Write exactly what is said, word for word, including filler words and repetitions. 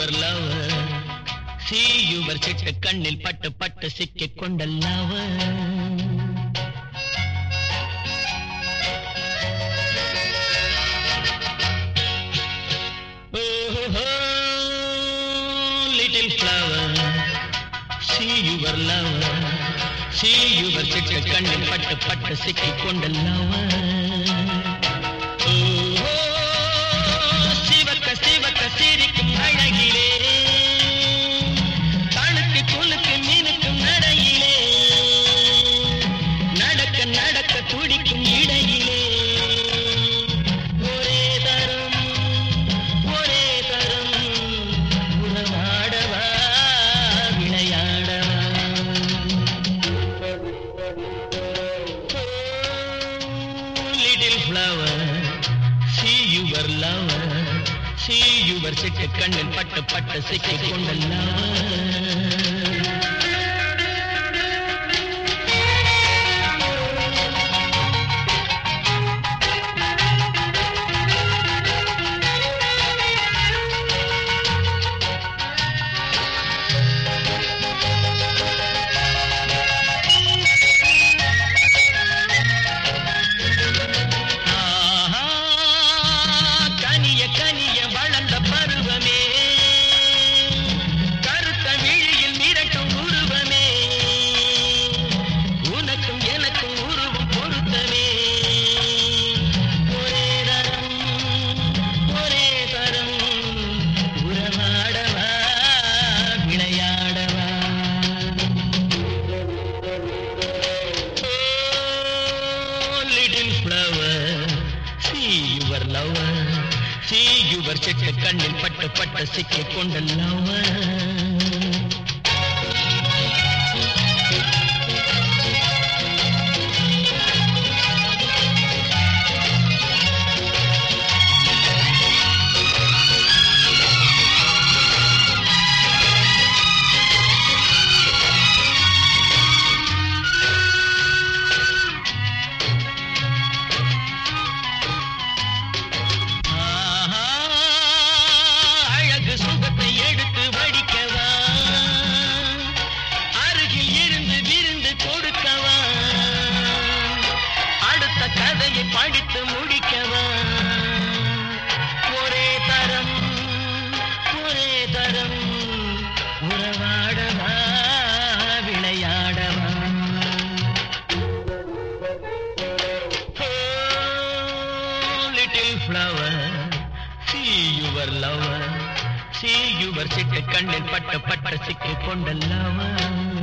your lover. See your சிட்டு கண்ணில் பட்டு பட்டு சிக்கிக் கொண்ட lover. Little flower, see your lover, see your சிட்டு கண்ணில் பட்டு பட்டு சிக்கிக் கொண்ட lover. Oh, சிவக்க சிவக்க சிரிக்கும் அழகிலே, தழுக்கு குலுக்கு மினுக்கும் நடையிலே, நடக்க நடக்க துடிக்கும் இடையிலே, ஒரே தரம் ஒரே தரம் உறவாடவா விளையாடவா. Little flower, see your lover, see your சிட்டு கண்ணில் பட்டு பட்டு சிக்கிக் கொண்ட lover. See your சிட்டு கண்ணில் பட்டு பட்டு சிக்கிக் கொண்ட lover. சுகத்தை எடுத்து வடிக்கவா, அருகில் இருந்து விருந்து கொடுக்கவா, அடுத்த கதையை படித்து முடிக்கவா. ஒரே தரம் ஒரே தரம் உறவாடவா விளையாடவா. Oh, little flower, see your lover, see your சிட்டு கண்ணில் பட்டு பட்டு சிக்கிக் கொண்ட lover.